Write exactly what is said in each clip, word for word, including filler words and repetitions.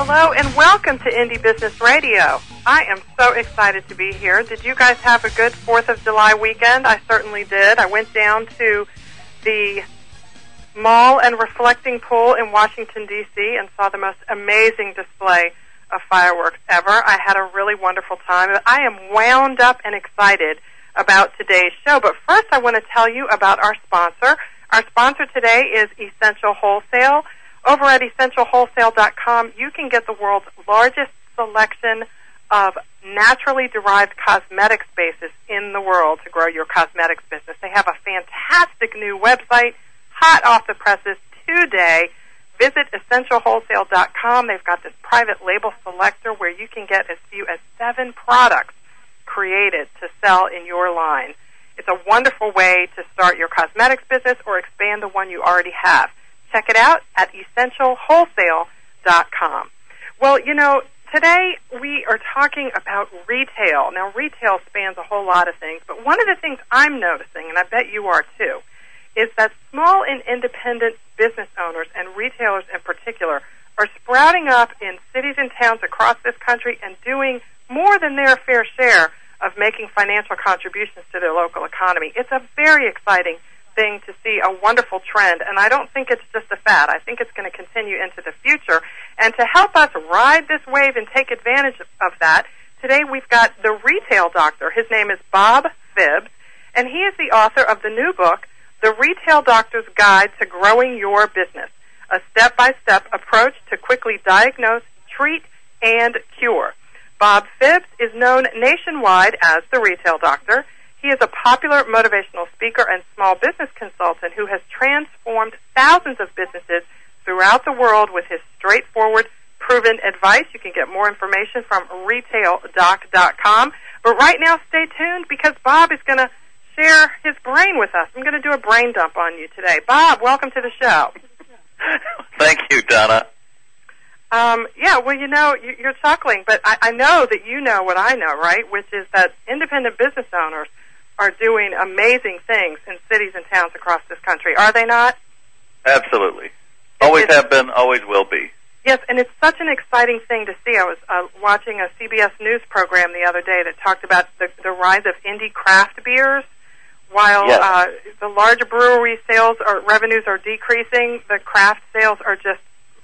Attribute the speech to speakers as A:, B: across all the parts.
A: Hello and welcome to Indie Business Radio. I am so excited to be here. Did you guys have a good fourth of July weekend? I certainly did. I went down to the Mall and Reflecting Pool in Washington, D C and saw the most amazing display of fireworks ever. I had a really wonderful time. I am wound up and excited about today's show. But first I want to tell you about our sponsor. Our sponsor today is Essential Wholesale. Over at essential wholesale dot com, you can get the world's largest selection of naturally derived cosmetics bases in the world to grow your cosmetics business. They have a fantastic new website, hot off the presses today. Visit essential wholesale dot com. They've got this private label selector where you can get as few as seven products created to sell in your line. It's a wonderful way to start your cosmetics business or expand the one you already have. Check it out at essential wholesale dot com. Well, you know, today we are talking about retail. Now, retail spans a whole lot of things, but one of the things I'm noticing, and I bet you are too, is that small and independent business owners and retailers in particular are sprouting up in cities and towns across this country and doing more than their fair share of making financial contributions to their local economy. It's a very exciting thing to see, a wonderful trend, and I don't think it's just a fad. I think it's going to continue into the future. And to help us ride this wave and take advantage of that, today we've got the retail doctor. His name is Bob Phibbs, and he is the author of the new book, The Retail Doctor's Guide to Growing Your Business, a step-by-step approach to quickly diagnose, treat, and cure. Bob Phibbs is known nationwide as the Retail Doctor. He is a popular motivational speaker and small business consultant who has transformed thousands of businesses throughout the world with his straightforward, proven advice. You can get more information from retail doc dot com. But right now, stay tuned because Bob is going to share his brain with us. I'm going to do a brain dump on you today. Bob, welcome to the show.
B: Thank you, Donna.
A: Um, yeah, well, you know, you're chuckling, but I, I know that you know what I know, right, which is that independent business owners are doing amazing things in cities and towns across this country. Are they not?
B: Absolutely. Always it's, have been, always will be.
A: Yes, and it's such an exciting thing to see. I was uh, watching a C B S News program the other day that talked about the, the rise of indie craft beers. While
B: yes.
A: uh, the larger brewery sales or revenues are decreasing, the craft sales are just,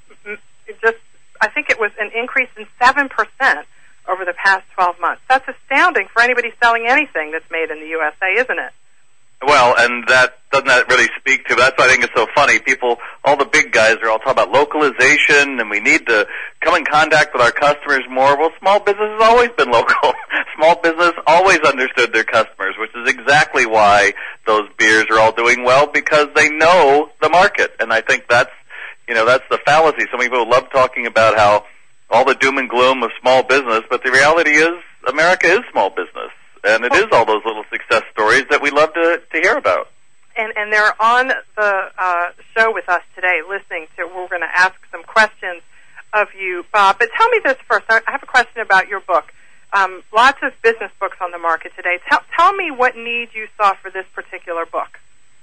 A: just I think it was an increase in seven percent over the past twelve months. That's astounding for anybody selling anything that's made in the U S A, isn't it?
B: Well, and that doesn't that really speak to, that's why I think it's so funny. People, all the big guys are all talking about localization and we need to come in contact with our customers more. Well, small business has always been local. Small business always understood their customers, which is exactly why those beers are all doing well, because they know the market. And I think that's, you know, that's the fallacy. Some people love talking about how all the doom and gloom of small business, but the reality is America is small business, and it is all those little success stories that we love to, to hear about.
A: And, and they're on the uh, show with us today listening to, we're going to ask some questions of you, Bob. But tell me this first. I have a question about your book. Um, lots of business books on the market today. Tell, tell me what need you saw for this particular book.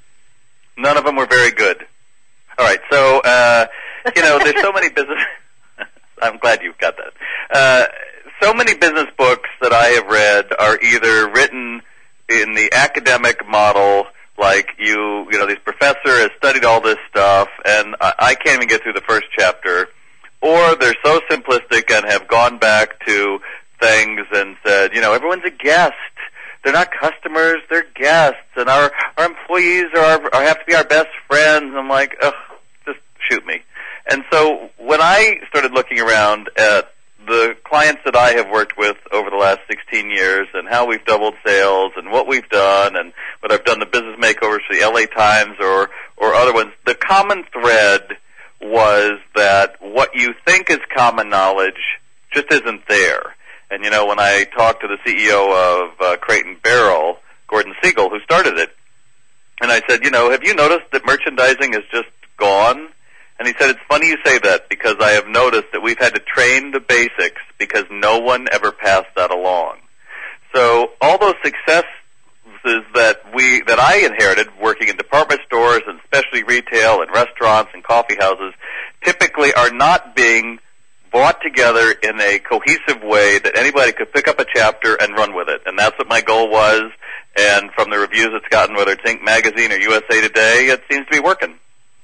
B: None of them were very good. All right, so, uh, you know, there's so many business... I'm glad you've got that. Uh, so many business books that I have read are either written in the academic model, like you, you know, this professor has studied all this stuff, and I, I can't even get through the first chapter, or they're so simplistic and have gone back to things and said, you know, everyone's a guest. They're not customers, they're guests, and our, our employees are, our, are have to be our best friends. I'm like, ugh, just shoot me. And so when I started looking around at the clients that I have worked with over the last sixteen years and how we've doubled sales and what we've done and what I've done the business makeovers for the L A Times or, or other ones, the common thread was that what you think is common knowledge just isn't there. And, you know, when I talked to the C E O of uh, Crate and Barrel, Gordon Siegel, who started it, and I said, you know, have you noticed that merchandising is just gone? And he said, it's funny you say that because I have noticed that we've had to train the basics because no one ever passed that along. So all those successes that we that I inherited working in department stores and specialty retail and restaurants and coffee houses typically are not being brought together in a cohesive way that anybody could pick up a chapter and run with it. And that's what my goal was. And from the reviews it's gotten, whether it's Inc Magazine or U S A Today, it seems to be working.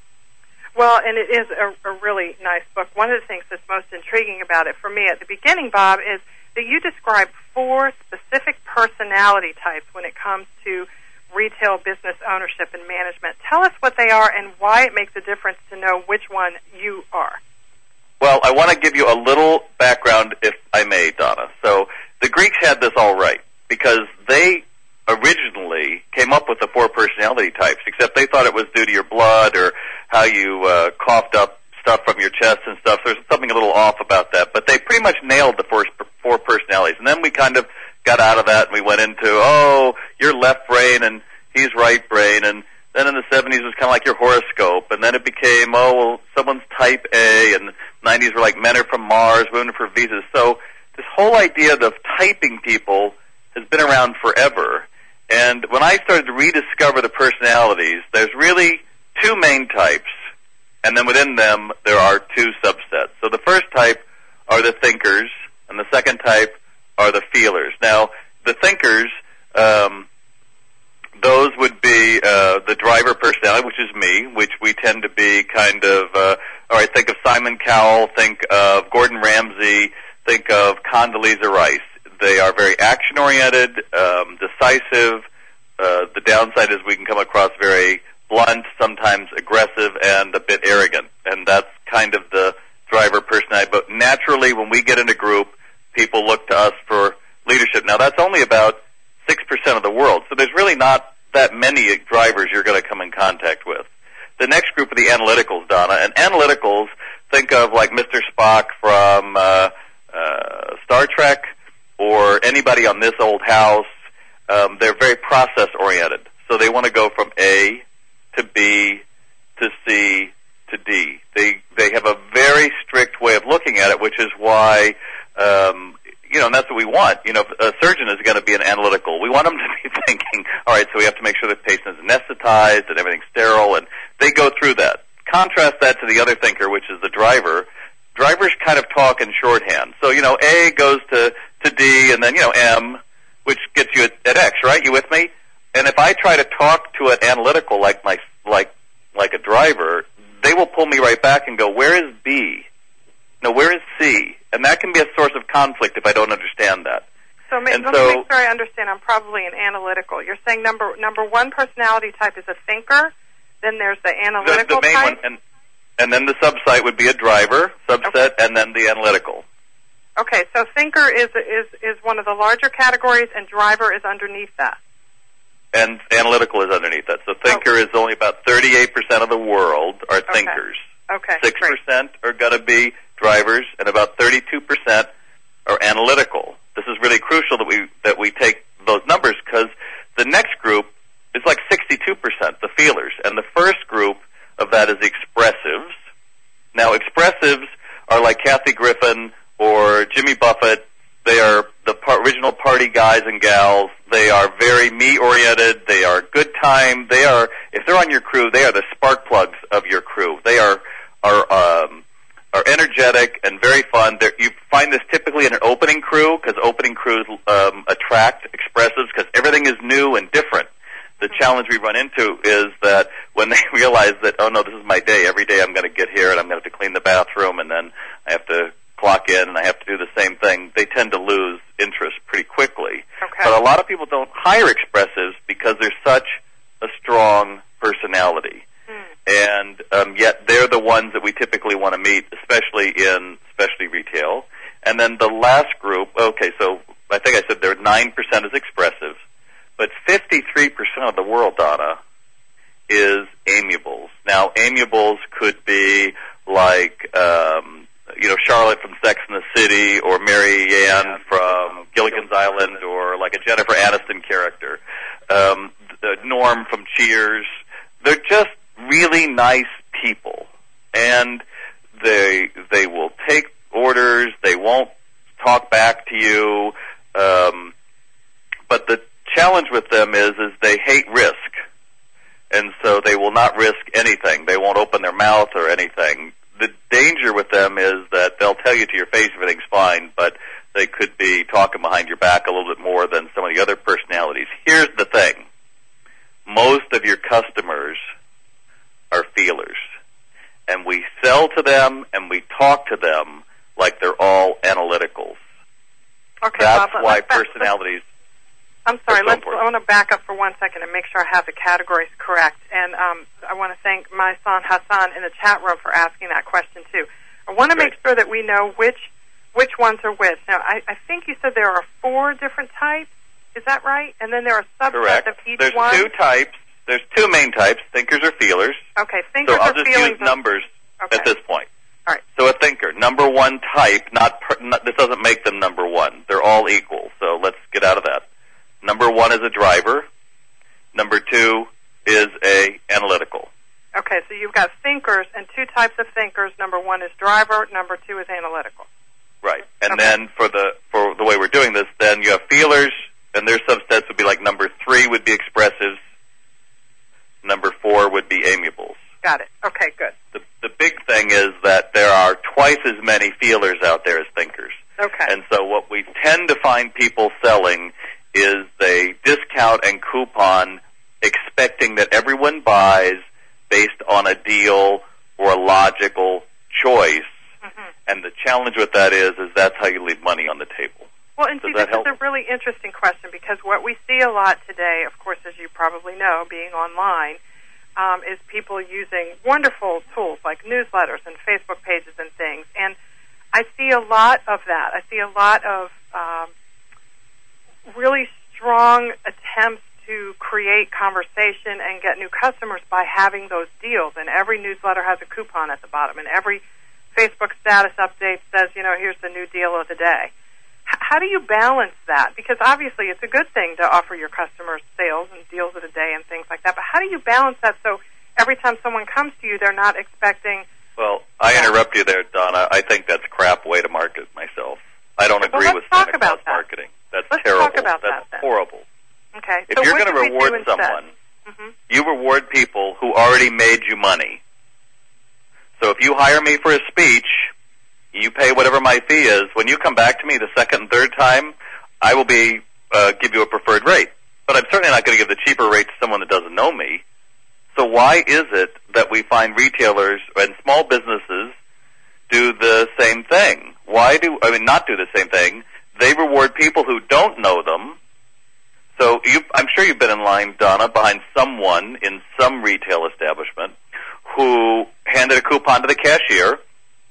A: Well, and it is a, a really nice book. One of the things that's most intriguing about it for me at the beginning, Bob, is that you describe four specific personality types when it comes to retail business ownership and management. Tell us what they are and why it makes a difference to know which one you are.
B: Well, I want to give you a little background, if I may, Donna. So the Greeks had this all right because they originally came up with the four personality types, except they thought it was due to your blood or how you uh, coughed up stuff from your chest and stuff. There's something a little off about that. But they pretty much nailed the first four personalities. And then we kind of got out of that and we went into, oh, you're left brain and he's right brain. And then in the seventies it was kind of like your horoscope. And then it became, oh, well, someone's type A. And the nineties were like men are from Mars, women are from Venus. So this whole idea of typing people has been around forever. And when I started to rediscover the personalities, there's really two main types, and then within them there are two subsets. So the first type are the thinkers, and the second type are the feelers. Now, the thinkers, um, those would be uh, the driver personality, which is me, which we tend to be kind of, uh, all right, think of Simon Cowell, think of Gordon Ramsay, think of Condoleezza Rice. They are very action-oriented, um, decisive. Uh, the downside is we can come across very blunt, sometimes aggressive, and a bit arrogant. And that's kind of the driver personality. But naturally, when we get in a group, people look to us for leadership. Now, that's only about six percent of the world. So there's really not that many drivers you're going to come in contact with. The next group are the analyticals, Donna. And analyticals, think of like Mister Spock from uh, uh, Star Trek, or anybody on This Old House. Um, they're very process-oriented. So they want to go from A to B to C to D. They they have a very strict way of looking at it, which is why, um, you know, and that's what we want. You know, a surgeon is going to be an analytical. We want them to be thinking, all right, so we have to make sure the patient is anesthetized and everything's sterile, and they go through that. Contrast that to the other thinker, which is the driver. Drivers kind of talk in shorthand. So, you know, A goes to, to D, and then, you know, M, which gets you at, at X, right? You with me? And if I try to talk to an analytical like my like like a driver, they will pull me right back and go, where is B? No, where is C? And that can be a source of conflict if I don't understand that.
A: So, ma-
B: and
A: let
B: so,
A: me make sure I understand. I'm probably an analytical. You're saying number number one personality type is a thinker, then there's the analytical
B: the, the main
A: type?
B: one, and, and then the subsite would be a driver, subset, okay. And then the analytical.
A: Okay, so thinker is is is one of the larger categories, and driver is underneath that.
B: And analytical is underneath that. So thinker oh. is only about thirty-eight percent of the world are
A: okay.
B: thinkers.
A: Okay,
B: six percent are going to be drivers, and about thirty-two percent are analytical. This is really crucial that we that we take those numbers, because the next group is like sixty-two percent, the feelers. And the first group of that is expressives. Now, expressives are like Kathy Griffin or Jimmy Buffett. They are the par- original party guys and gals. They are very me-oriented. They are good time. They are, if they're on your crew, they are the spark plugs of your crew. They are are um, are energetic and very fun. They're, you find this typically in an opening crew, because opening crews um, attract expressives because everything is new and different. The challenge we run into is that when they realize that, oh no, this is my day. Every day I'm going to get here and I'm going to have to clean the bathroom, and then I have to clock in and I have to do the same thing. They tend to lose interest pretty quickly.
A: Okay.
B: But a lot of people don't hire expressives because they're such a strong personality. And um, yet they're the ones that we typically want to meet, especially in specialty retail. And then the last group, okay, so I think I said there are nine percent is expressive, but fifty-three percent of the world, Donna, is amiables. Now, amiables could be like, um, you know, Charlotte from Sex and the City, or Mary Ann from Gilligan's Island, or like a Jennifer Aniston character. Um, Norm from Cheers. They're just really nice people, and they they will take orders. They won't talk back to you. Um, but the challenge with them is is they hate risk, and so they will not risk anything. They won't open their mouth or anything. the danger with them is that they'll tell you to your face everything's fine, but they could be talking behind your back a little bit more than some of the other personalities. Here's the thing. Most of your customers are feelers, and we sell to them and we talk to them like they're all analyticals.
A: Okay,
B: That's
A: Bob,
B: why
A: let's,
B: personalities...
A: I'm sorry,
B: so
A: let's,
B: important.
A: I want to back up for one second and make sure I have the categories correct. And um, I want to thank my son Hassan in the chat room for asking that question, too. I want to
B: Great.
A: make sure that we know which which ones are which. Now, I, I think you said there are four different types. Is that right? And then there are subsets
B: Correct.
A: of each
B: There's
A: one?
B: two types. There's two main types, thinkers or feelers.
A: Okay, thinkers
B: So I'll
A: or
B: just
A: feelings.
B: use numbers
A: Okay.
B: at this point.
A: All right.
B: So a thinker, number one type, not, per, not this doesn't make them number one. They're all equal. So let's get out of that. Number one is a driver. Number two is a analytical.
A: Okay, so you've got thinkers and two types of thinkers. Number one is driver. Number two is analytical.
B: Right. And
A: Okay.
B: then for the for the way we're doing this, then you have feelers, and their subsets would be like number three would be expressives. Number four would be amiables.
A: Got it. Okay, good.
B: The the big thing is that there are twice as many feelers out there as thinkers.
A: Okay.
B: And so what we tend to find people selling is they discount and coupon expecting that everyone buys based on a deal or a logical choice.
A: Mm-hmm.
B: And the challenge with that is, is that's how you leave money on the table.
A: Well, and
B: Does
A: see,
B: that
A: this
B: help?
A: is a really interesting question because what we see a lot today, of course, as you probably know, being online, um, is people using wonderful tools like newsletters and Facebook pages and things. And I see a lot of that. I see a lot of um, really strong attempts to create conversation and get new customers by having those deals. And every newsletter has a coupon at the bottom, and every Facebook status update says, you know, here's the new deal of the day. H- how do you balance that? Because obviously it's a good thing to offer your customers sales and deals of the day and things like that, but how do you balance that so every time someone comes to you, they're not expecting...
B: Well, I interrupt you there, Donna. I think that's a crap way to market myself. I don't
A: Well,
B: agree
A: let's
B: with
A: talk
B: Santa
A: about
B: Claus
A: that.
B: marketing. That's
A: Let's
B: terrible.
A: talk about
B: that's
A: that, then.
B: horrible.
A: Okay.
B: If
A: so
B: you're
A: what
B: going
A: do
B: to
A: we
B: reward
A: do instead?
B: someone,
A: Mm-hmm.
B: you reward people who already made you money. So if you hire me for a speech, you pay whatever my fee is. When you come back to me the second and third time, I will be uh, give you a preferred rate. But I'm certainly not going to give the cheaper rate to someone that doesn't know me. So why is it that we find retailers and small businesses do the same thing? Why do, I mean, not do the same thing? They reward people who don't know them. So you, I'm sure you've been in line, Donna, behind someone in some retail establishment who handed a coupon to the cashier,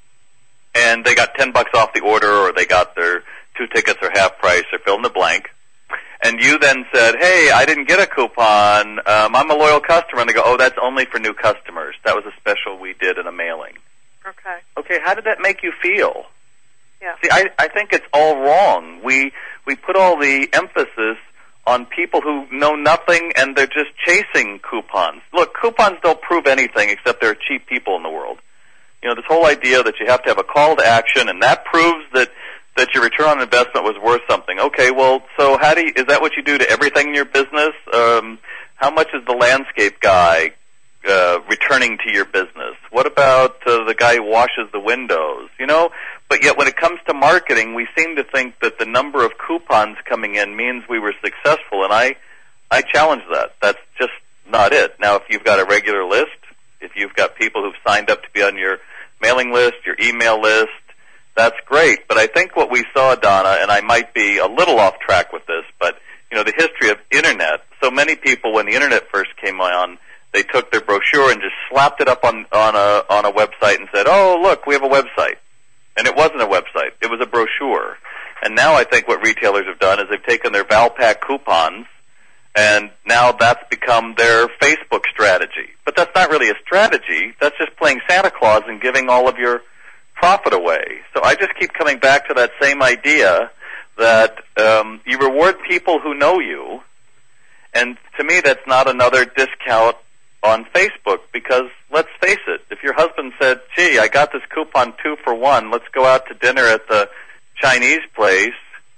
B: and they got ten bucks off the order, or they got their two tickets or half price, or fill in the blank. And you then said, hey, I didn't get a coupon. Um, I'm a loyal customer. And they go, oh, that's only for new customers. That was a special we did in a mailing.
A: Okay.
B: Okay, how did that make you feel?
A: Yeah.
B: See, I, I think it's all wrong. We we put all the emphasis on people who know nothing and they're just chasing coupons. Look, coupons don't prove anything except there are cheap people in the world. You know, this whole idea that you have to have a call to action and that proves that, that your return on investment was worth something. Okay, well, so how do you, is that what you do to everything in your business? Um, how much is the landscape guy uh, returning to your business? What about uh, the guy who washes the windows? You know, but yet when it comes to marketing, we seem to think that the number of coupons coming in means we were successful, and I, I challenge that. That's just not it. Now, if you've got a regular list, if you've got people who've signed up to be on your mailing list, your email list, that's great. But I think what we saw, Donna, and I might be a little off track with this, but, you know, the history of Internet, so many people, when the Internet first came on, they took their brochure and just slapped it up on, on a on a website and said, oh, look, we have a website. And it wasn't a website. It was a brochure. And now I think what retailers have done is they've taken their Valpak coupons, and now that's become their Facebook strategy. But that's not really a strategy. That's just playing Santa Claus and giving all of your profit away. So I just keep coming back to that same idea that um, you reward people who know you, and to me that's not another discount on Facebook, because let's face it, if your husband said, gee, I got this coupon two for one, let's go out to dinner at the Chinese place,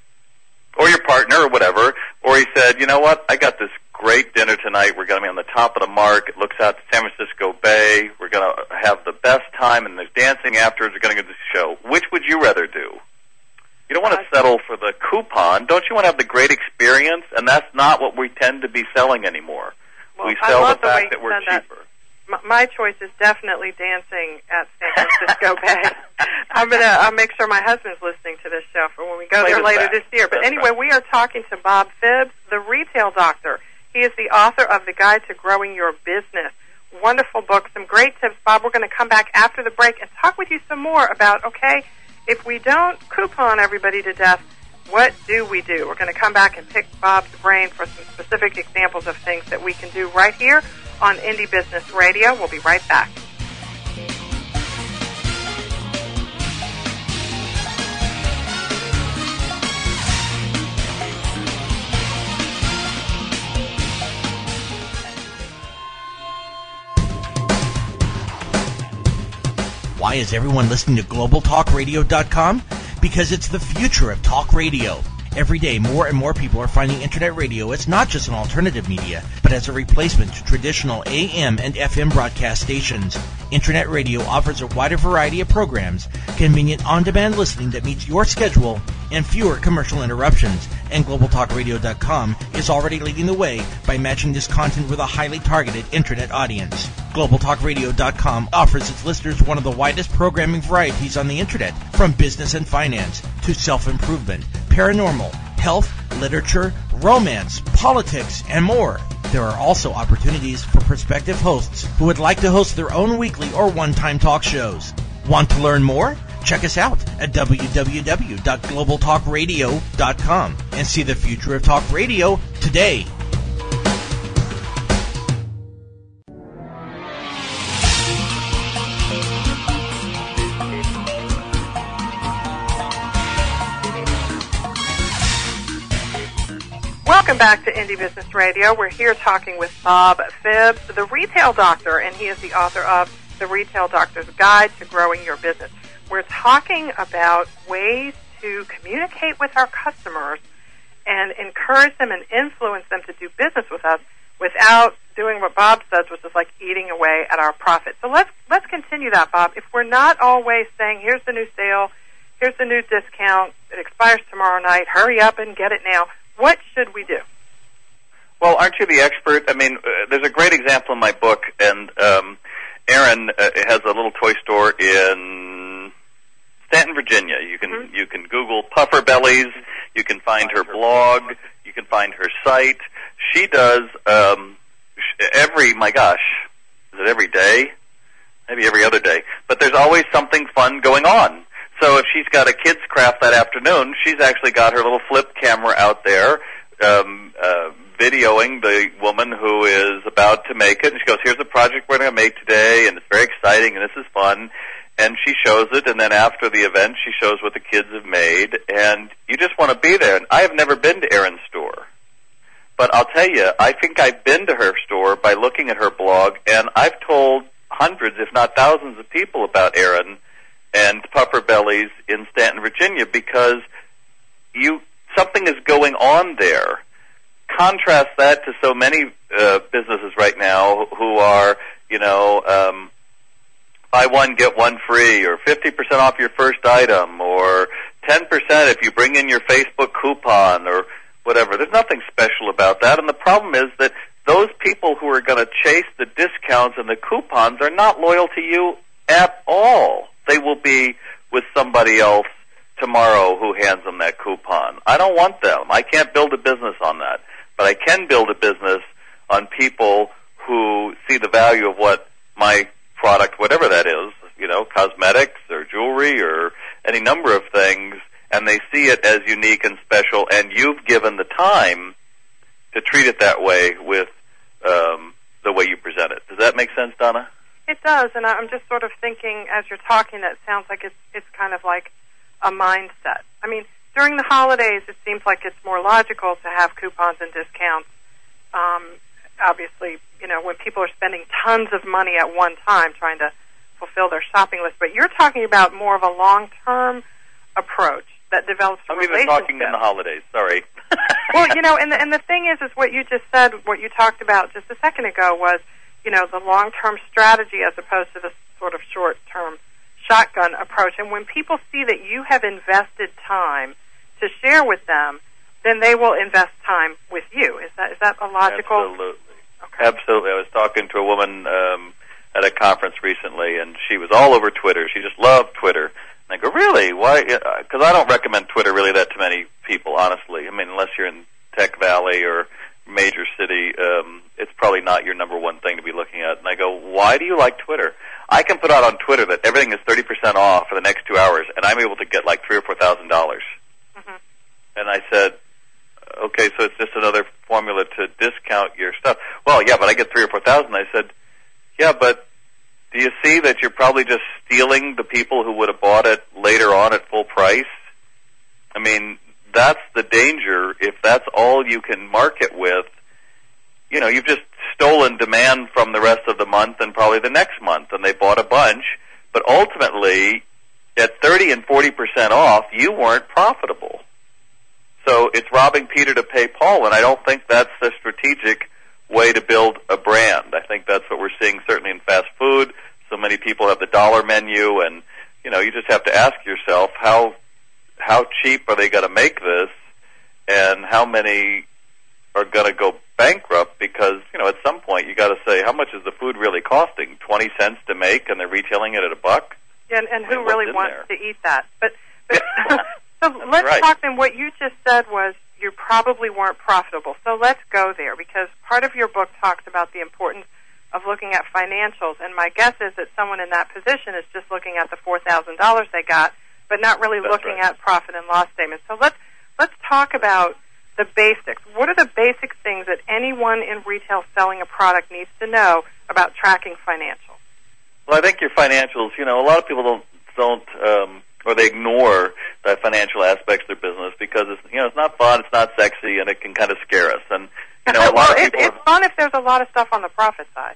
B: or your partner or whatever, or he said, you know what, I got this great dinner tonight, we're going to be on the top of the mark, it looks out to San Francisco Bay, we're We're going to have the best time, and there's dancing afterwards. We're going to go to the show. Which would you rather do? You don't want to settle for the coupon. Don't you want to have the great experience? And that's not what we tend to be selling anymore.
A: Well,
B: we sell the
A: the
B: fact that we're cheaper.
A: That. My choice is definitely dancing at San Francisco Bay. I'm gonna. I'll make sure my husband's listening to this show for when we go
B: Play
A: there later
B: back.
A: this year. But
B: That's
A: anyway,
B: right.
A: we are talking to Bob Phibbs, the retail doctor. He is the author of The Guide to Growing Your Business. Wonderful book, some great tips. Bob, we're going to come back after the break and talk with you some more about, okay, if we don't coupon everybody to death, what do we do? We're going to come back and pick Bob's brain for some specific examples of things that we can do right here on Indie Business Radio. We'll be right back.
C: Why is everyone listening to global talk radio dot com? Because it's the future of talk radio. Every day, more and more people are finding Internet radio as not just an alternative media, but as a replacement to traditional A M and F M broadcast stations. Internet radio offers a wider variety of programs, convenient on-demand listening that meets your schedule, and fewer commercial interruptions. And global talk radio dot com is already leading the way by matching this content with a highly targeted Internet audience. global talk radio dot com offers its listeners one of the widest programming varieties on the Internet, from business and finance to self-improvement, paranormal, health, literature, romance, politics, and more. There are also opportunities for prospective hosts who would like to host their own weekly or one-time talk shows. Want to learn more? Check us out at w w w dot global talk radio dot com and see the future of talk radio today.
A: Welcome back to Indie Business Radio. We're here talking with Bob Phibbs, the retail doctor, and he is the author of The Retail Doctor's Guide to Growing Your Business. We're talking about ways to communicate with our customers and encourage them and influence them to do business with us without doing what Bob says, which is like eating away at our profit. So let's let's continue that, Bob. If we're not always saying, here's the new sale, here's the new discount, it expires tomorrow night, hurry up and get it now, what should we do?
B: Well, aren't you the expert? I mean, uh, there's a great example in my book, and um, Erin uh, has a little toy store in Stanton, Virginia. You can mm-hmm. you can Google Puffer Bellies. You can find her blog. You can find her site. She does um, every my gosh, is it every day? Maybe every other day. But there's always something fun going on. So if she's got a kids' craft that afternoon, she's actually got her little flip camera out there, um, uh, videoing the woman who is about to make it. And she goes, here's the project we're going to make today, and it's very exciting, and this is fun. And she shows it, and then after the event, she shows what the kids have made, and you just want to be there. And I have never been to Erin's store. But I'll tell you, I think I've been to her store by looking at her blog, and I've told hundreds, if not thousands, of people about Erin and Puffer Bellies in Stanton, Virginia, because you something is going on there. Contrast that to so many uh, businesses right now who are, you know, um, buy one, get one free, or fifty percent off your first item, or ten percent if you bring in your Facebook coupon, or whatever. There's nothing special about that, and the problem is that those people who are going to chase the discounts and the coupons are not loyal to you at all. They will be with somebody else tomorrow who hands them that coupon. I don't want them. I can't build a business on that. But I can build a business on people who see the value of what my product, whatever that is, you know, cosmetics or jewelry or any number of things, and they see it as unique and special, and you've given the time to treat it that way with um, the way you present it. Does that make sense, Donna?
A: It does, and I'm just sort of thinking as you're talking that it sounds like it's it's kind of like a mindset. I mean, during the holidays, it seems like it's more logical to have coupons and discounts. Um, obviously, you know, when people are spending tons of money at one time trying to fulfill their shopping list. But you're talking about more of a long-term approach that develops a
B: I'm
A: relationship.
B: even talking in the holidays. Sorry.
A: Well, you know, and the, and the thing is, is what you just said, what you talked about just a second ago was, you know, the long-term strategy as opposed to the sort of short-term shotgun approach. And when people see that you have invested time to share with them, then they will invest time with you. Is that is that a logical?
B: Absolutely.
A: Okay.
B: Absolutely. I was talking to a woman um, at a conference recently, and she was all over Twitter. She just loved Twitter. And I go, really? Why? Because I don't recommend Twitter really that to many people, honestly. I mean, unless you're in Tech Valley or major city, um, it's probably not your number one thing to be looking at. And I go, why do you like Twitter? I can put out on Twitter that everything is thirty percent off for the next two hours, and I'm able to get like three or four thousand dollars.
A: Mm-hmm.
B: And I said, okay, so it's just another formula to discount your stuff. Well, yeah, but I get three or four thousand. I said, yeah, but do you see that you're probably just stealing the people who would have bought it later on at full price? I mean, that's the danger. If that's all you can market with, you know, you've just stolen demand from the rest of the month and probably the next month, and they bought a bunch. But ultimately, at thirty and forty percent off, you weren't profitable. So it's robbing Peter to pay Paul, and I don't think that's the strategic way to build a brand. I think that's what we're seeing certainly in fast food. So many people have the dollar menu, and, you know, you just have to ask yourself, how how cheap are they going to make this, and how many are going to go bankrupt? Because, you know, at some point you got to say, how much is the food really costing? twenty cents to make, and they're retailing it at a buck?
A: Yeah, and, and who
B: I mean,
A: really wants
B: there?
A: to eat that? But, but so let's
B: right.
A: talk then. What you just said was you probably weren't profitable. So let's go there, because part of your book talks about the importance of looking at financials, and my guess is that someone in that position is just looking at the four thousand dollars they got, but not really
B: That's
A: looking
B: right.
A: at profit and loss statements. So let's let's talk about the basics. What are the basic things that anyone in retail selling a product needs to know about tracking financials?
B: Well, I think your financials, you know, a lot of people don't, don't um, or they ignore the financial aspects of their business because it's, you know, it's not fun, it's not sexy, and it can kind of scare us. And, you know, a lot
A: well,
B: of
A: it,
B: people...
A: it's fun if there's a lot of stuff on the profit side.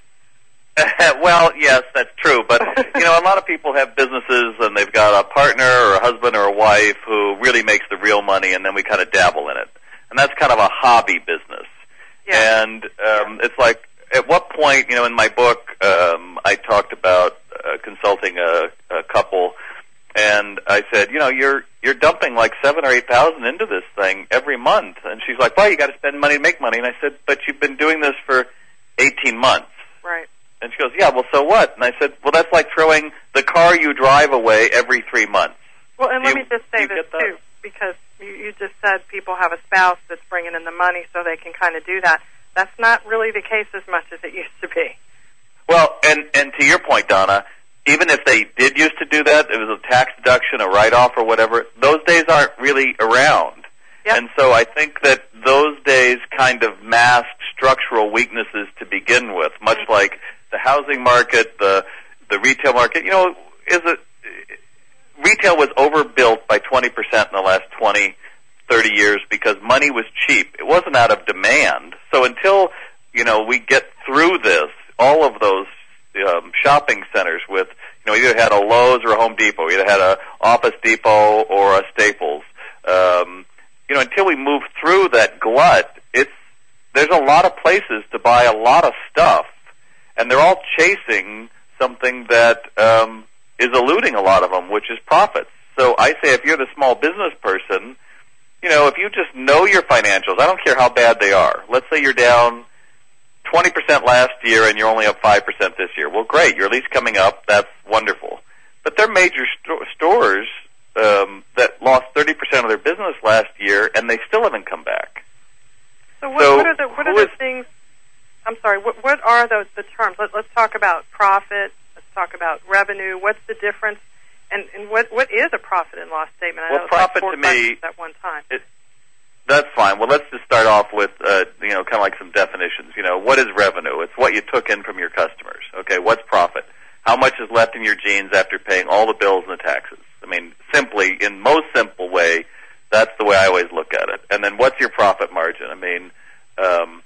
B: Well, yes, that's true. But, you know, a lot of people have businesses and they've got a partner or a husband or a wife who really makes the real money, and then we kind of dabble in it. And that's kind of a hobby business.
A: Yeah.
B: And um, it's like, at what point, you know, in my book, um, I talked about uh, consulting a, a couple, and I said, you know, you're you're dumping like seven or eight thousand into this thing every month. And she's like, well, you got to spend money to make money. And I said, but you've been doing this for eighteen months.
A: Right.
B: And she goes, yeah, well, so what? And I said, well, that's like throwing the car you drive away every three months.
A: Well, and
B: Do
A: let
B: you-
A: me just say
B: do you
A: this,
B: get that?
A: too, because you, you just said people have a spouse that's bringing in the money so they can kind of do that. That's not really the case as much as it used to be.
B: Well, and, and to your point, Donna, even if they did used to do that, it was a tax deduction, a write-off or whatever, those days aren't really around.
A: Yep.
B: And so I think that those days kind of mask structural weaknesses to begin with, much
A: Mm-hmm.
B: like the housing market, the the retail market. You know, is it retail was overbuilt by twenty percent in the last twenty, thirty years because money was cheap. It wasn't out of demand. So until, you know, we get through this, all of those um, shopping centers with, you know, either had a Lowe's or a Home Depot, either had a Office Depot or a Staples. Um, you know, until we move through that glut, it's there's a lot of places to buy a lot of stuff, and they're all chasing something that um, is eluding a lot of them, which is profits. So I say if you're the small business person, you know, if you just know your financials, I don't care how bad they are. Let's say you're down twenty percent last year and you're only up five percent this year. Well, great. You're at least coming up. That's wonderful. But there are major sto- stores um, that lost thirty percent of their business last year, and they still haven't come back.
A: So what,
B: So
A: what are the what are
B: who
A: the
B: is-
A: things? I'm sorry. What what are those the terms? Let, let's talk about profit. Let's talk about revenue. What's the difference? And, and what what is a profit and loss statement? I
B: Well,
A: know it's like
B: profit
A: four
B: to me-
A: questions at one time.
B: It, that's fine. Well, let's just start off with, uh, you know, kind of like some definitions. You know, what is revenue? It's what you took in from your customers. Okay, what's profit? How much is left in your jeans after paying all the bills and the taxes? I mean, simply, in most simple way, that's the way I always look at it. And then what's your profit margin? I mean, um,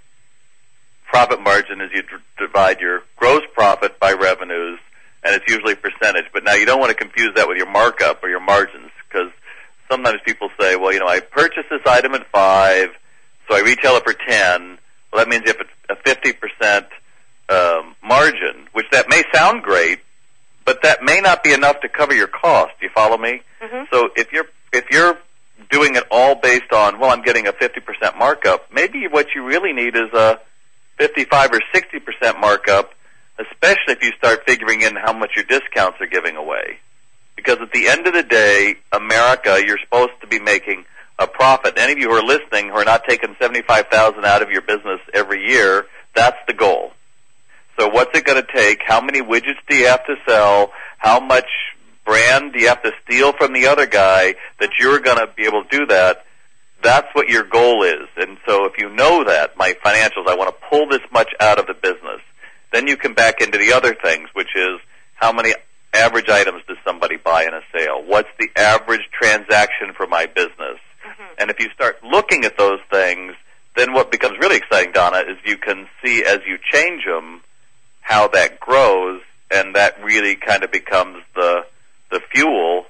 B: profit margin is you d- divide your gross profit by revenues, and it's usually percentage. But now you don't want to confuse that with your markup or your margins, because sometimes people say, well, you know, I purchased this item at five, so I retail it for ten. Well, that means you have a fifty percent um, margin, which that may sound great, but that may not be enough to cover your cost. Do you follow me?
A: Mm-hmm.
B: So if you're if you're doing it all based on, well, I'm getting a fifty percent markup, maybe what you really need is a fifty-five or sixty percent markup, especially if you start figuring in how much your discounts are giving away. Because at the end of the day, America, you're supposed to be making a profit. Any of you who are listening who are not taking seventy-five thousand dollars out of your business every year, that's the goal. So what's it going to take? How many widgets do you have to sell? How much brand do you have to steal from the other guy that you're going to be able to do that? That's what your goal is. And so if you know that, my financials, I want to pull this much out of the business, then you can back into the other things, which is how many average items does somebody buy in a sale? What's the average transaction for my business?
A: Mm-hmm.
B: And if you start looking at those things, then what becomes really exciting, Donna, is you can see as you change them how that grows, and that really kind of becomes the the fuel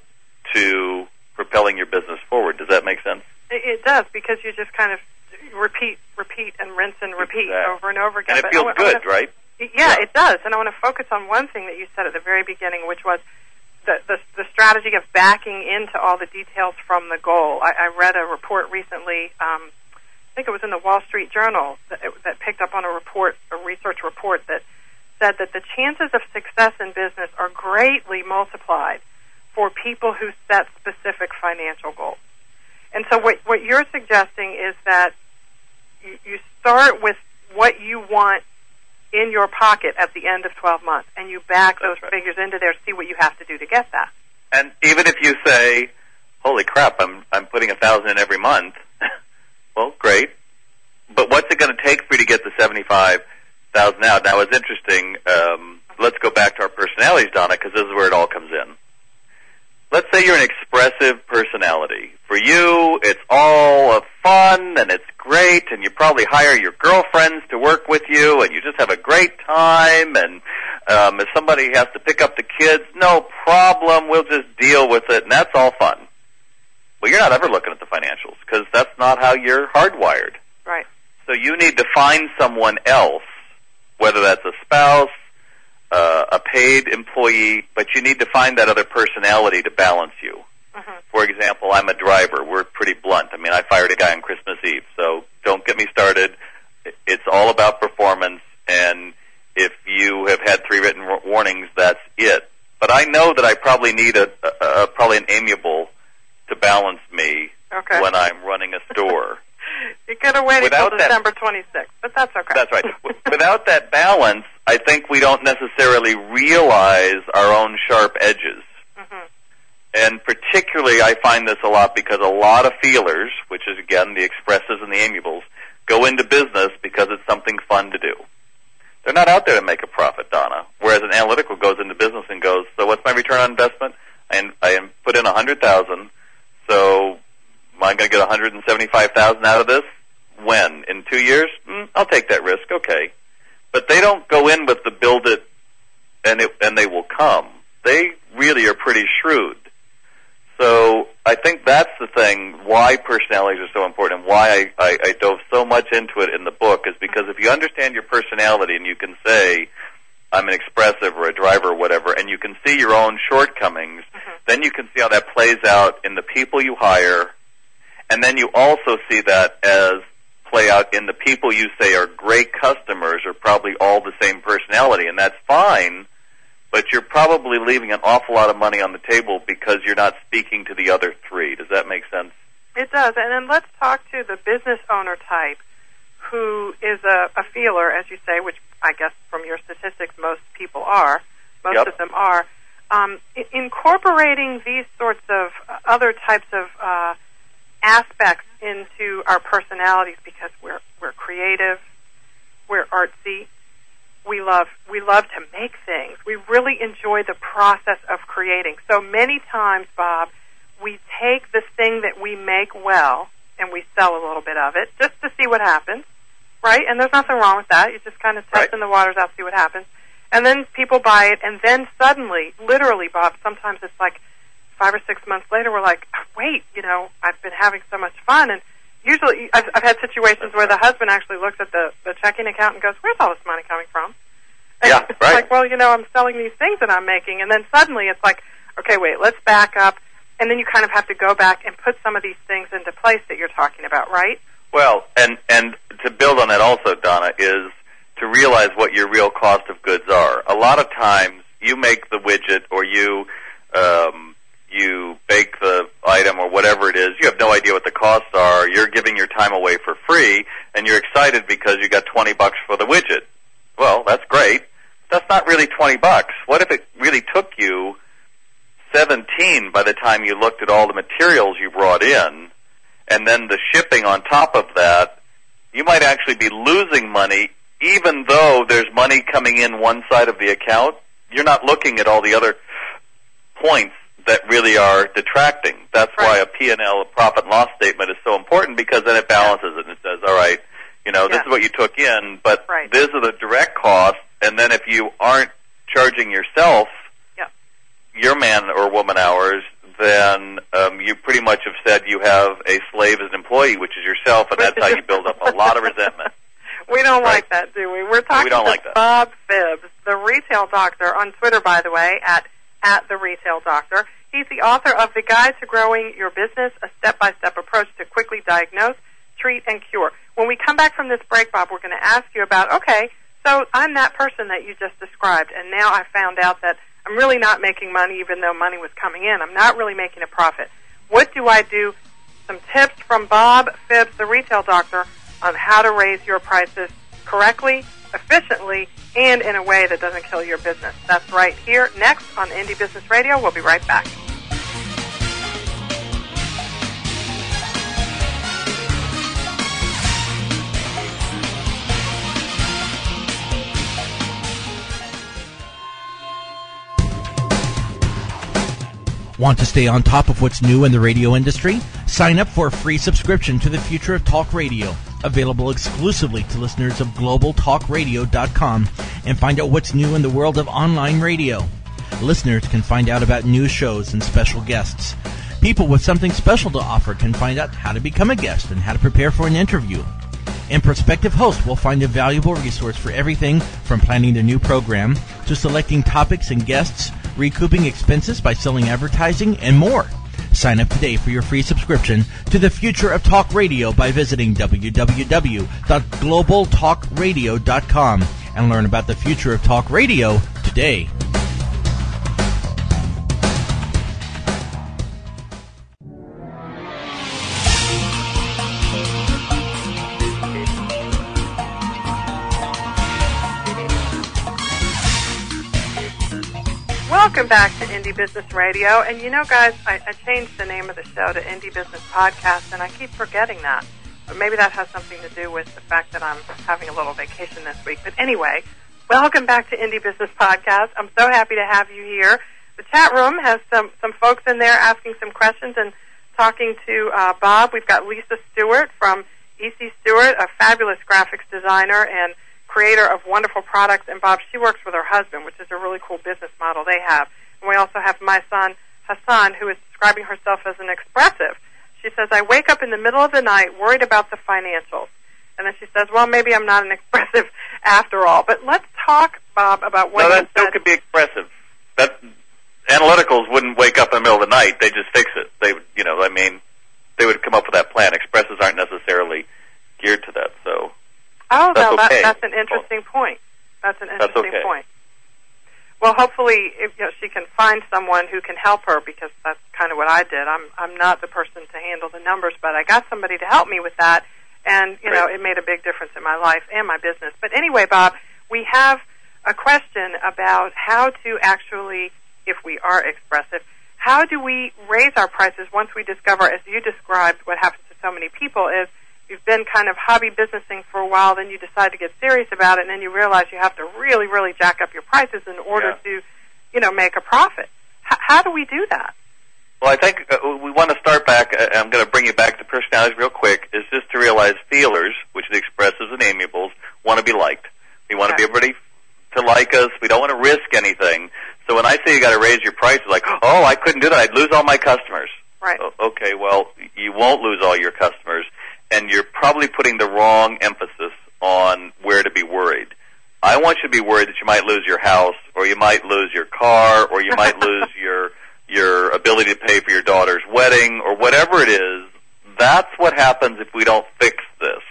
B: to propelling your business forward. Does that make sense?
A: It, it does, because you just kind of repeat, repeat, and rinse and repeat
B: exactly.
A: over and over again.
B: And it
A: But
B: feels
A: I, I
B: good,
A: wanna,
B: right?
A: Yeah,
B: yeah,
A: it does. And I want to focus on one thing that you said at the very beginning, which was the, the, the strategy of backing into all the details from the goal. I, I read a report recently, um, I think it was in the Wall Street Journal, that, that picked up on a report, a research report that said that the chances of success in business are greatly multiplied for people who set specific financial goals. And so what, what you're suggesting is that you, you start with what you want in your pocket at the end of twelve months, and you back
B: That's
A: those
B: right.
A: figures into there, see what you have to do to get that.
B: And even if you say, holy crap, I'm I'm putting a thousand in every month, well, great. But what's it going to take for you to get the seventy-five thousand out? Now, it's interesting. Um, let's go back to our personalities, Donna, because this is where it all comes in. Let's say you're an expressive personality. For you, it's all of fun, and it's great, and you probably hire your girlfriends to work with you, and you just have a great time, and um, if somebody has to pick up the kids, no problem, we'll just deal with it, and that's all fun. Well, you're not ever looking at the financials, because that's not how you're hardwired.
A: Right.
B: So you need to find someone else, whether that's a spouse, uh, a paid employee, but you need to find that other personality to balance you.
A: Mm-hmm.
B: For example, I'm a driver. We're pretty blunt. I mean, I fired a guy on Christmas Eve, so don't get me started. It's all about performance, and if you have had three written warnings, that's it. But I know that I probably need a, a, a probably an amiable to balance me
A: okay.
B: when I'm running a store.
A: You could have waited
B: Without
A: until
B: that-
A: December twenty-sixth, but that's okay.
B: That's right. Without that balance, I think we don't necessarily realize our own sharp edges.
A: Mm-hmm.
B: And particularly, I find this a lot because a lot of feelers, which is, again, the expressives and the amiables, go into business because it's something fun to do. They're not out there to make a profit, Donna, whereas an analytical goes into business and goes, so what's my return on investment? I, I put in one hundred thousand dollars, so am I going to get one hundred seventy-five thousand dollars out of this? When? In two years? Mm, I'll take that risk, okay. But they don't go in with the build it and, it and they will come. They really are pretty shrewd. So I think that's the thing, why personalities are so important and why I, I, I dove so much into it in the book is because if you understand your personality and you can say, I'm an expressive or a driver or whatever, and you can see your own shortcomings, mm-hmm. then you can see how that plays out in the people you hire, and then you also see that as play out in the people you say are great customers are probably all the same personality, and that's fine, but you're probably leaving an awful lot of money on the table because you're not speaking to the other three. Does that make sense?
A: It does. And then let's talk to the business owner type who is a, a feeler, as you say, which I guess from your statistics most people are. Most
B: yep.
A: of them are. Um, I- incorporating these sorts of uh, other types of uh, aspects into our personalities because we're we're creative, we're artsy, we love we love to make things. We really enjoy the process of creating. So many times, Bob, we take the thing that we make well and we sell a little bit of it just to see what happens, right? And there's nothing wrong with that. You just kind of test
B: right.
A: in the waters out, see what happens. And then people buy it, and then suddenly, literally, Bob, sometimes it's like five or six months later, we're like, wait, you know, I've been having so much fun. And usually I've, I've had situations where the husband actually looks at the, the checking account and goes, where's all this money coming from?
B: Yeah,
A: it's
B: right.
A: like, well, you know, I'm selling these things that I'm making, and then suddenly it's like, okay, wait, let's back up, and then you kind of have to go back and put some of these things into place that you're talking about, right?
B: Well, and and to build on that also, Donna, is to realize what your real cost of goods are. A lot of times, you make the widget or you um, you bake the item or whatever it is. You have no idea what the costs are. You're giving your time away for free, and you're excited because you got twenty bucks for the widget. Well, that's great. That's not really twenty bucks. What if it really took you seventeen by the time you looked at all the materials you brought in, and then the shipping on top of that? You might actually be losing money even though there's money coming in one side of the account. You're not looking at all the other points that really are detracting. That's
A: right.
B: why a P and L, a profit and loss statement, is so important, because then it balances it and it says, all right, you know, this
A: yeah.
B: is what you took in, but
A: right.
B: these are the direct costs, and then if you aren't charging yourself
A: yeah.
B: your man or woman hours, then um, you pretty much have said you have a slave as an employee, which is yourself, and that's how you build up a lot of resentment.
A: We don't
B: right?
A: like that, do we? We're talking
B: we don't
A: to
B: like that.
A: Bob Phibbs, the retail doctor, on Twitter, by the way, at, at the retail doctor. He's the author of The Guide to Growing Your Business, a step-by-step approach to quickly diagnose, treat, and cure. When we come back from this break, Bob, we're going to ask you about, okay, so I'm that person that you just described, and now I found out that I'm really not making money even though money was coming in. I'm not really making a profit. What do I do? Some tips from Bob Phibbs, the retail doctor, on how to raise your prices correctly, efficiently, and in a way that doesn't kill your business. That's right here next on Indie Business Radio. We'll be right back.
C: Want to stay on top of what's new in the radio industry? Sign up for a free subscription to the Future of Talk Radio, available exclusively to listeners of global talk radio dot com, and find out what's new in the world of online radio. Listeners can find out about new shows and special guests. People with something special to offer can find out how to become a guest and how to prepare for an interview. And prospective hosts will find a valuable resource for everything from planning their new program to selecting topics and guests, recouping expenses by selling advertising, and more. Sign up today for your free subscription to the Future of Talk Radio by visiting w w w dot global talk radio dot com and learn about the future of talk radio today.
A: Welcome back to Indie Business Radio. And you know, guys, I, I changed the name of the show to Indie Business Podcast, and I keep forgetting that. But maybe that has something to do with the fact that I'm having a little vacation this week. But anyway, welcome back to Indie Business Podcast. I'm so happy to have you here. The chat room has some, some folks in there asking some questions and talking to uh, Bob. We've got Lisa Stewart from E C Stewart, a fabulous graphics designer and creator of wonderful products, and Bob, she works with her husband, which is a really cool business model they have. And we also have my son, Hassan, who is describing herself as an expressive. She says, I wake up in the middle of the night worried about the financials. And then she says, well, maybe I'm not an expressive after all. But let's talk, Bob, about what
B: no,
A: you
B: that
A: said.
B: still could be expressive. That, analyticals wouldn't wake up in the middle of the night. They just fix it. They, you know, I mean, they would come up with that plan. Expressives aren't necessarily geared to that, so...
A: Oh,
B: that's
A: no, that,
B: okay.
A: that's an interesting point. That's an
B: That's
A: interesting
B: okay.
A: point. Well, hopefully, if, you know, she can find someone who can help her, because that's kind of what I did. I'm I'm not the person to handle the numbers, but I got somebody to help me with that, and you know,
B: Great.
A: it made a big difference in my life and my business. But anyway, Bob, we have a question about how to actually, if we are expressive, how do we raise our prices once we discover, as you described, what happens to so many people is, you've been kind of hobby businessing for a while, then you decide to get serious about it, and then you realize you have to really, really jack up your prices in order
B: Yeah.
A: to, you know, make a profit. H- how do we do that?
B: Well, I think uh, we want to start back. Uh, I'm going to bring you back to personalities real quick, is just to realize feelers, which are the expressives and amiables, want to be liked. We want
A: Okay.
B: to be everybody to like us. We don't want to risk anything. So when I say you got to raise your prices, like, oh, I couldn't do that. I'd lose all my customers.
A: Right.
B: O- Okay, well, you won't lose all your customers, and you're probably putting the wrong emphasis on where to be worried. I want you to be worried that you might lose your house, or you might lose your car, or you might lose your your ability to pay for your daughter's wedding, or whatever it is. That's what happens if we don't fix this.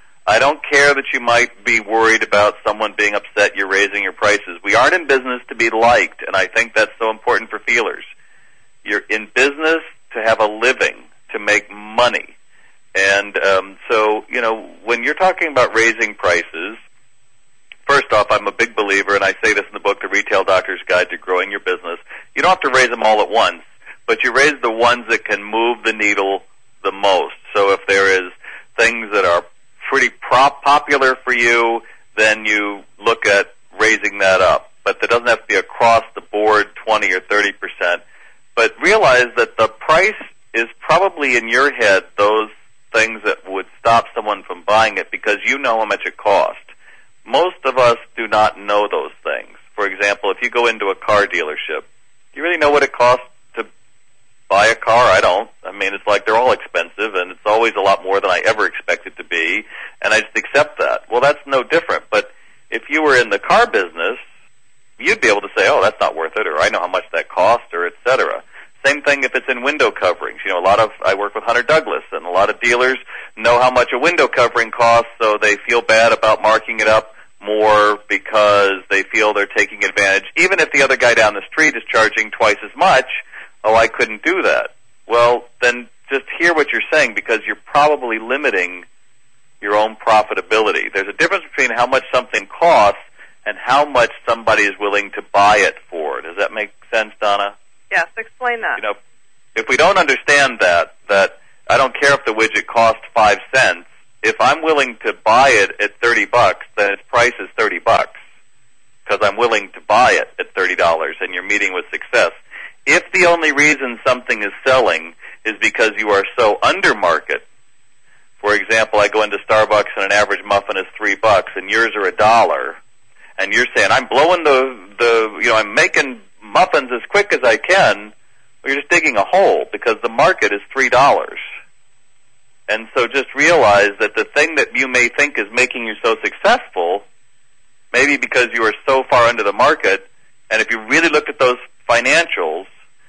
B: I don't care that you might be worried about someone being upset you're raising your prices. We aren't in business to be liked, and I think that's so important for feelers. You're in business to have a living, to make money. And um, so, you know, when you're talking about raising prices, first off, I'm a big believer, and I say this in the book, The Retail Doctor's Guide to Growing Your Business. You don't have to raise them all at once, but you raise the ones that can move the needle the most. So if there is things that are pretty prop popular for you, then you look at raising that up. But that doesn't have to be across the board twenty or thirty percent. But realize that the price is probably in your head those things that would stop someone from buying it because you know how much it costs. Most of us do not know those things. For example, if you go into a car dealership, do you really know what it costs to buy a car? I don't. I mean, it's like they're all expensive, and it's always a lot more than I ever expect it to be, and I just accept that. Well, that's no different. But if you were in the car business, you'd be able to say, oh, that's not worth it, or I know how much that cost, or et cetera. Same thing if it's in window coverings. You know, a lot of, I work with Hunter Douglas, and a lot of dealers know how much a window covering costs, so they feel bad about marking it up more because they feel they're taking advantage. Even if the other guy down the street is charging twice as much, oh, I couldn't do that. Well, then just hear what you're saying, because you're probably limiting your own profitability. There's a difference between how much something costs and how much somebody is willing to buy it for. Does that make sense, Donna?
A: Yes, explain that.
B: You know, if we don't understand that, that I don't care if the widget costs five cents, if I'm willing to buy it at thirty bucks, then its price is thirty bucks, because I'm willing to buy it at thirty dollars, and you're meeting with success. If the only reason something is selling is because you are so under market, for example, I go into Starbucks and an average muffin is three bucks, and yours are a dollar, and you're saying I'm blowing the the you know I'm making muffins as quick as I can, well, you're just digging a hole, because the market is three dollars. And so just realize that the thing that you may think is making you so successful, maybe because you are so far under the market, and if you really look at those financials,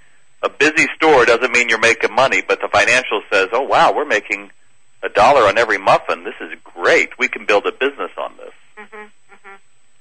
B: a busy store doesn't mean you're making money, but the financial says, oh, wow, we're making a dollar on every muffin. This is great. We can build a business on this.
A: Mm-hmm, mm-hmm.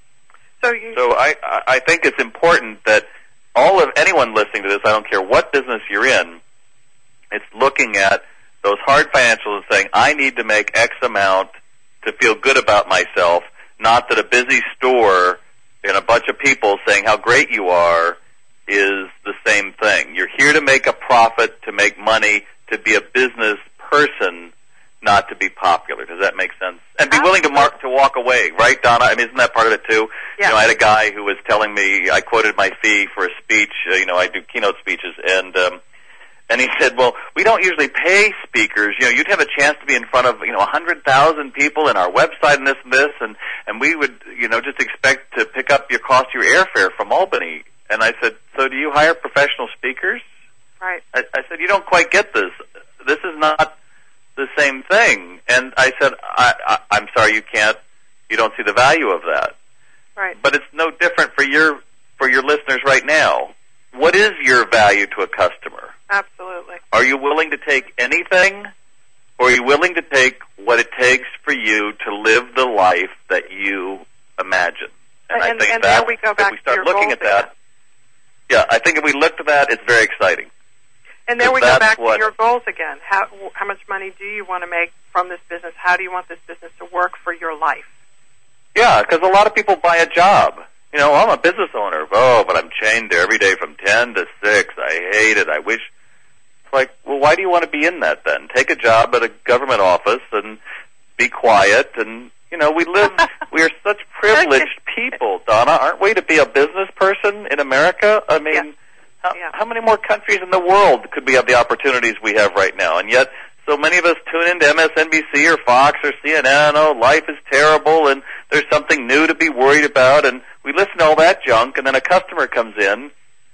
A: So, you...
B: so I, I think it's important that all of anyone listening to this, I don't care what business you're in, it's looking at those hard financials and saying, I need to make X amount to feel good about myself, not that a busy store and a bunch of people saying how great you are is the same thing. You're here to make a profit, to make money, to be a business person, not to be popular. Does that make sense? And be willing to mark to walk away, right, Donna? I mean, isn't that part of it too?
A: Yeah.
B: You know, I had a guy who was telling me, I quoted my fee for a speech. Uh, you know, I do keynote speeches, and um, and he said, well, we don't usually pay speakers. You know, you'd have a chance to be in front of, you know, one hundred thousand people in our website and this and this, and, and we would, you know, just expect to pick up your cost of your airfare from Albany. And I said, so do you hire professional speakers?
A: Right.
B: I, I said, you don't quite get this. This is not the same thing. And I said, I, I, I'm sorry, you can't, you don't see the value of that.
A: Right.
B: But it's no different for your, for your listeners right now. What is your value to a customer?
A: Absolutely.
B: Are you willing to take anything, or are you willing to take what it takes for you to live the life that you imagine?
A: And,
B: I
A: and,
B: think
A: and
B: that,
A: there we go back
B: if we start
A: to your
B: looking
A: goals
B: at that,
A: again.
B: yeah, I think if we look at that, it's very exciting.
A: And then we go
B: that's
A: back
B: what,
A: to your goals again. How how much money do you want to make from this business? How do you want this business to work for your life?
B: Yeah, because a lot of people buy a job. You know, I'm a business owner. Oh, but I'm chained there every day from ten to six. I hate it. I wish. It's like, well, why do you want to be in that then? Take a job at a government office and be quiet. And, you know, we live, we are such privileged people, Donna, aren't we, to be a business person in America? I mean,
A: yeah.
B: How,
A: yeah.
B: how many more countries in the world could we have the opportunities we have right now? And yet, so many of us tune into M S N B C or Fox or C N N. Oh, life is terrible, and there's something new to be worried about. And we listen to all that junk, and then a customer comes in,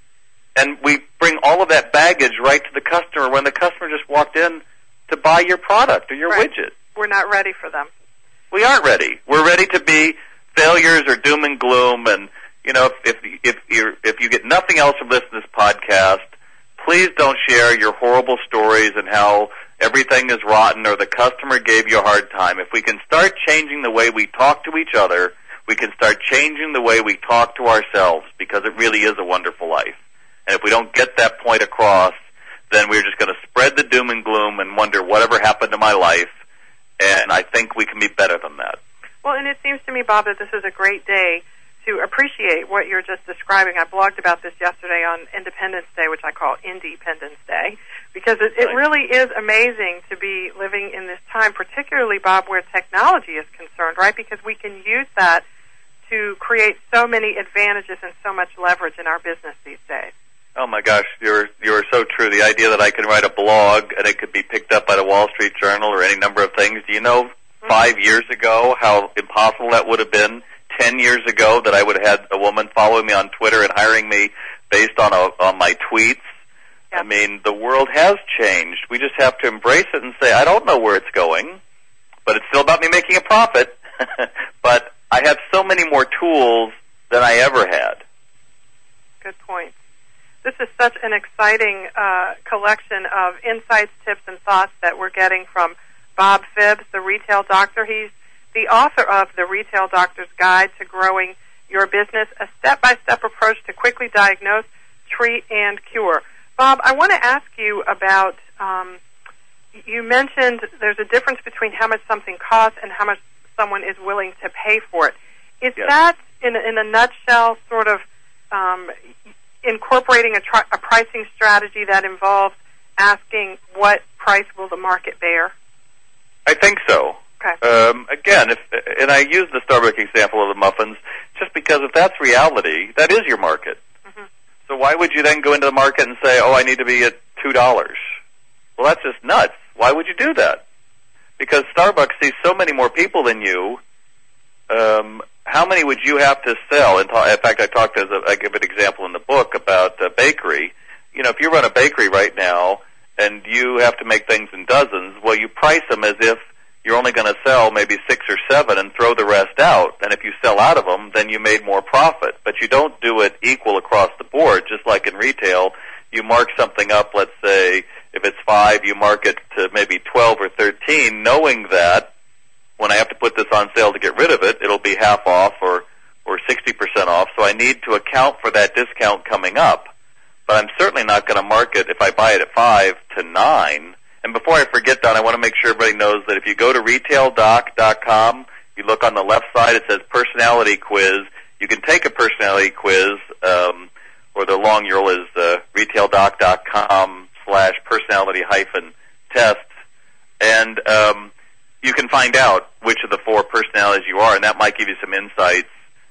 B: and we bring all of that baggage right to the customer when the customer just walked in to buy your product or your
A: right.
B: widget.
A: We're not ready for them.
B: We aren't ready. We're ready to be failures or doom and gloom. And you know, if if if you if you get nothing else from listening to this podcast, please don't share your horrible stories and how everything is rotten or the customer gave you a hard time. If we can start changing the way we talk to each other, we can start changing the way we talk to ourselves, because it really is a wonderful life. And if we don't get that point across, then we're just going to spread the doom and gloom and wonder whatever happened to my life. And I think we can be better than that.
A: Well, and it seems to me, Bob, that this is a great day to appreciate what you're just describing. I blogged about this yesterday on Independence Day, which I call Independence Day, because it, it really is amazing to be living in this time, particularly, Bob, where technology is concerned, right? Because we can use that to create so many advantages and so much leverage in our business these days.
B: Oh my gosh, you're you're so true. The idea that I can write a blog and it could be picked up by the Wall Street Journal or any number of things. Do you know mm-hmm. five years ago how impossible that would have been? Ten years ago that I would have had a woman following me on Twitter and hiring me based on a, on my tweets. Yeah. I mean, the world has changed. We just have to embrace it and say, I don't know where it's going, but it's still about me making a profit. But I have so many more tools than I ever had.
A: Good point. This is such an exciting uh, collection of insights, tips, and thoughts that we're getting from Bob Phibbs, the retail doctor. He's the author of The Retail Doctor's Guide to Growing Your Business, a step-by-step approach to quickly diagnose, treat, and cure. Bob, I want to ask you about, um, you mentioned there's a difference between how much something costs and how much someone is willing to pay for it. Is yes. that, in a, in a nutshell, sort of um, incorporating a, tri- a pricing strategy that involves asking what price will the market bear?
B: I think so.
A: Okay.
B: Um, again, if, and I use the Starbucks example of the muffins just because if that's reality, that is your market. Mm-hmm. So why would you then go into the market and say, oh, I need to be at two dollars? Well, that's just nuts. Why would you do that? Because Starbucks sees so many more people than you. Um, how many would you have to sell? In, ta- in fact, I talked as a, I give an example in the book about a bakery. You know, if you run a bakery right now and you have to make things in dozens, well, you price them as if you're only going to sell maybe six or seven and throw the rest out. And if you sell out of them, then you made more profit. But you don't do it equal across the board. Just like in retail, you mark something up, let's say, if it's five, you mark it to maybe twelve or thirteen, knowing that when I have to put this on sale to get rid of it, it'll be half off or, or sixty percent off. So I need to account for that discount coming up. But I'm certainly not going to mark it if I buy it at five to nine. And before I forget, Don, I want to make sure everybody knows that if you go to retail doc dot com, you look on the left side, it says personality quiz. You can take a personality quiz, um, or the long U R L is uh, retail doc dot com slash personality hyphen tests. And um, you can find out which of the four personalities you are, and that might give you some insights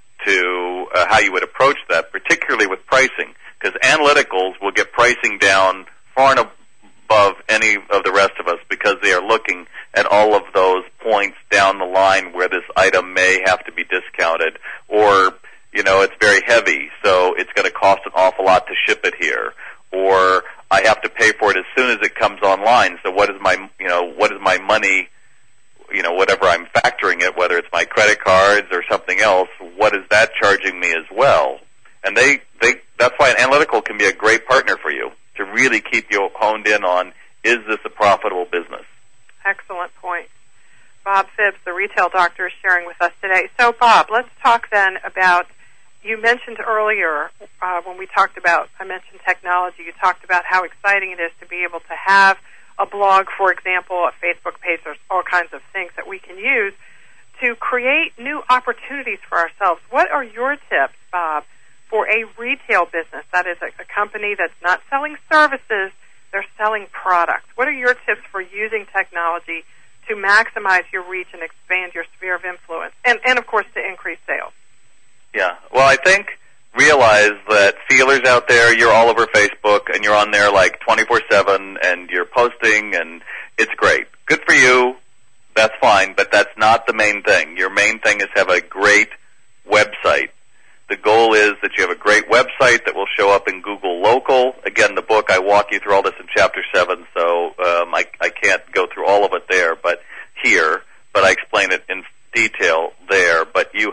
B: to uh, how you would approach that, particularly with pricing, because analyticals will get pricing down far and above any of the rest of us because they are looking at all of those points down the line where this item may have to be discounted, or, you know, it's very heavy, so it's going to cost an awful lot to ship it here, or I have to pay for it as soon as it comes online, so what is my, you know, what is my money, you know, whatever I'm factoring it, whether it's my credit cards or something else, what is that charging me as well? And they, they, that's why an analytical can be a great partner for you, to really keep you honed in on, is this a profitable business?
A: Excellent point. Bob Phibbs, the retail doctor, is sharing with us today. So, Bob, let's talk then about, you mentioned earlier uh, when we talked about, I mentioned technology, you talked about how exciting it is to be able to have a blog, for example, a Facebook page, there's all kinds of things that we can use to create new opportunities for ourselves. What are your tips, Bob, for a retail business, that is a, a company that's not selling services, they're selling products? What are your tips for using technology to maximize your reach and expand your sphere of influence, and, and of course, to increase sales?
B: Yeah, well, I think realize that feelers out there, you're all over Facebook, and you're on there like twenty-four seven, and you're posting, and it's great. Good for you, that's fine, but that's not the main thing. Your main thing is have a great website. The goal is that you have a great website that will show up in Google Local. Again, the book, I walk you through all this in Chapter seven, so um, I, I can't go through all of it there, but here, but I explain it in detail there. But you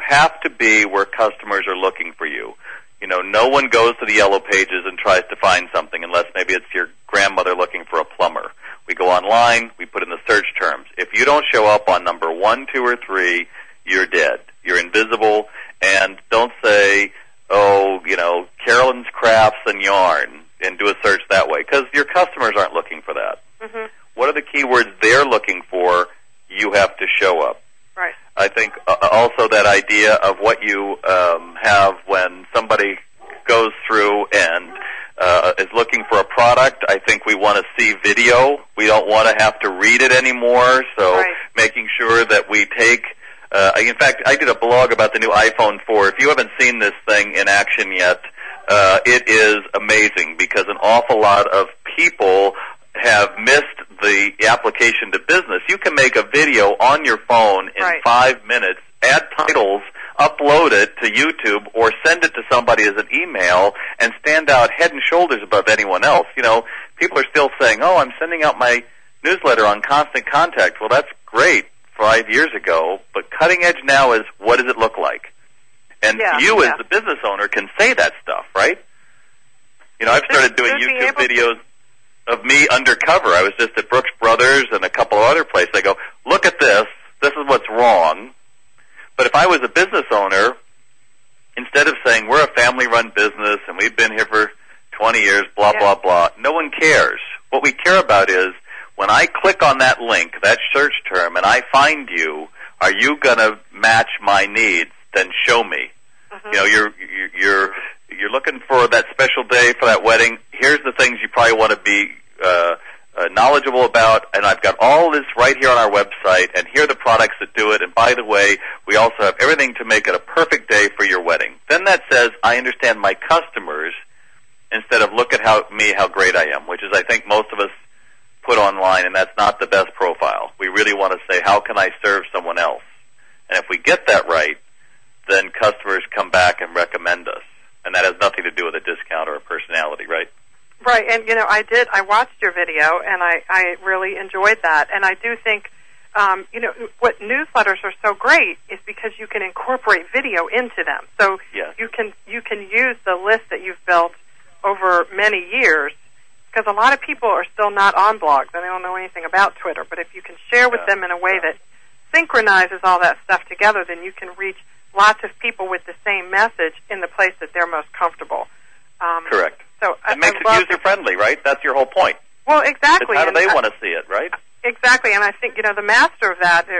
B: have to be where customers are looking for you. You know, no one goes to the Yellow Pages and tries to find something unless maybe it's your grandmother looking for a plumber. We go online, we put in the search terms. If you don't show up on number one, two, or three, you're dead. You're invisible, and don't say, oh, you know, Carolyn's Crafts and Yarn, and do a search that way, because your customers aren't looking for that.
A: Mm-hmm.
B: What are the keywords they're looking for? You have to show up.
A: Right.
B: I think uh, also that idea of what you um, have when somebody goes through and uh, is looking for a product. I think we want to see video. We don't want to have to read it anymore. So
A: right.
B: making sure that we take. Uh, in fact, I did a blog about the new iPhone four. If you haven't seen this thing in action yet, uh, it is amazing because an awful lot of people have missed the application to business. You can make a video on your phone in
A: right.
B: five minutes, add titles, upload it to YouTube, or send it to somebody as an email, and stand out head and shoulders above anyone else. You know, people are still saying, oh, I'm sending out my newsletter on Constant Contact. Well, that's great five years ago, but cutting edge now is, what does it look like? And
A: yeah,
B: you
A: yeah.
B: as the business owner can say that stuff, right? You know, I've started doing YouTube videos of me undercover. I was just at Brooks Brothers and a couple of other places. I go, look at this. This is what's wrong. But if I was a business owner, instead of saying we're a family-run business and we've been here for twenty years, blah,
A: yeah.
B: blah, blah, no one cares. What we care about is when I click on that link, that search term, and I find you, are you going to match my needs? Then show me.
A: Mm-hmm.
B: You know, you're you're you're looking for that special day for that wedding. Here's the things you probably want to be uh, uh, knowledgeable about, and I've got all this right here on our website, and here are the products that do it. And by the way, we also have everything to make it a perfect day for your wedding. Then that says, I understand my customers, instead of look at how me how great I am, which is I think most of us put online, and that's not the best profile. We really want to say, how can I serve someone else? And if we get that right, then customers come back and recommend us. And that has nothing to do with a discount or a personality, right?
A: Right, and you know, I did, I watched your video, and I, I really enjoyed that. And I do think, um, you know, what newsletters are so great is because you can incorporate video into them. So
B: yes.
A: you can you can use the list that you've built over many years, because a lot of people are still not on blogs, and they don't know anything about Twitter. But if you can share with
B: yeah.
A: them in a way that synchronizes all that stuff together, then you can reach lots of people with the same message in the place that they're most comfortable. Um,
B: Correct.
A: So
B: it
A: I,
B: makes
A: I
B: it user-friendly, right? That's your whole point.
A: Well, exactly.
B: It's how do they
A: and
B: want to see it, right?
A: Exactly, and I think, you know, the master of that,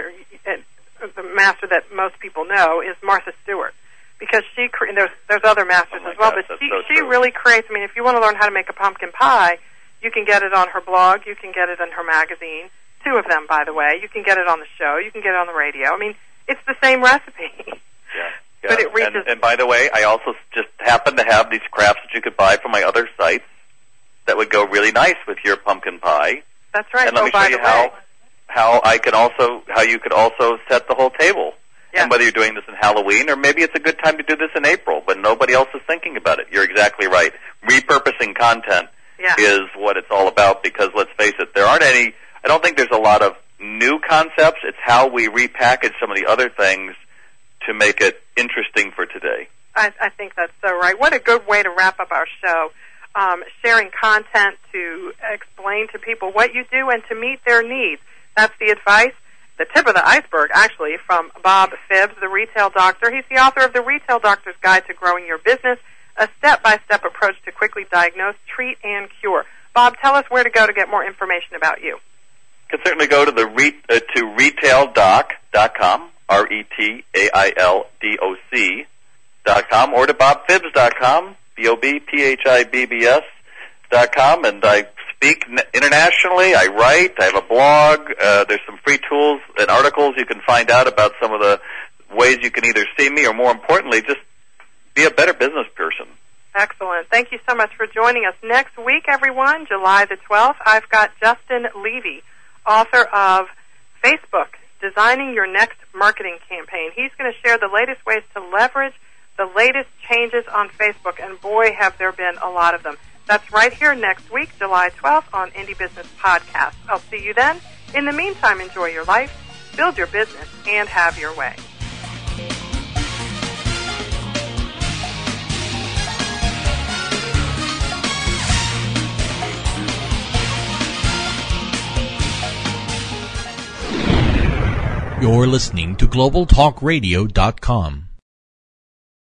A: uh, the master that most people know is Martha Stewart, because she, cre- there's, there's other masters
B: oh
A: as well,
B: gosh,
A: but she,
B: so
A: she really creates, I mean, if you want to learn how to make a pumpkin pie, you can get it on her blog, you can get it in her magazine, two of them, by the way. You can get it on the show, you can get it on the radio. I mean, it's the same recipe.
B: Yeah. Yeah.
A: But it reaches...
B: and, and by the way, I also just happen to have these crafts that you could buy from my other sites that would go really nice with your pumpkin pie.
A: That's right.
B: And let
A: oh,
B: me show
A: by
B: you
A: the
B: how
A: way.
B: how I can also how you could also set the whole table.
A: Yeah.
B: And whether you're doing this in Halloween or maybe it's a good time to do this in April when nobody else is thinking about it. You're exactly right. Repurposing content
A: yeah.
B: is what it's all about, because let's face it, there aren't any. I don't think there's a lot of new concepts. It's how we repackage some of the other things to make it interesting for today.
A: I, I think that's so right. What a good way to wrap up our show. Um, sharing content to explain to people what you do and to meet their needs. That's the advice, the tip of the iceberg, actually, from Bob Phibbs, the Retail Doctor. He's the author of The Retail Doctor's Guide to Growing Your Business, a step-by-step approach to quickly diagnose, treat, and cure. Bob, tell us where to go to get more information about you.
B: You can certainly go to the re, uh, to retail doc dot com, R E T A I L D O C dot com, or to bob phibbs dot com, B O B P H I B B S dot com, and I speak internationally, I write, I have a blog, uh, there's some free tools and articles you can find out about some of the ways you can either see me or, more importantly, just be a better business person.
A: Excellent. Thank you so much for joining us. Next week, everyone, July the twelfth, I've got Justin Levy, author of Facebook, Designing Your Next Marketing Campaign. He's going to share the latest ways to leverage the latest changes on Facebook, and boy, have there been a lot of them. That's right here next week, July twelfth, on Indie Business Podcast. I'll see you then. In the meantime, enjoy your life, build your business, and have your way.
C: You're listening to global talk radio dot com.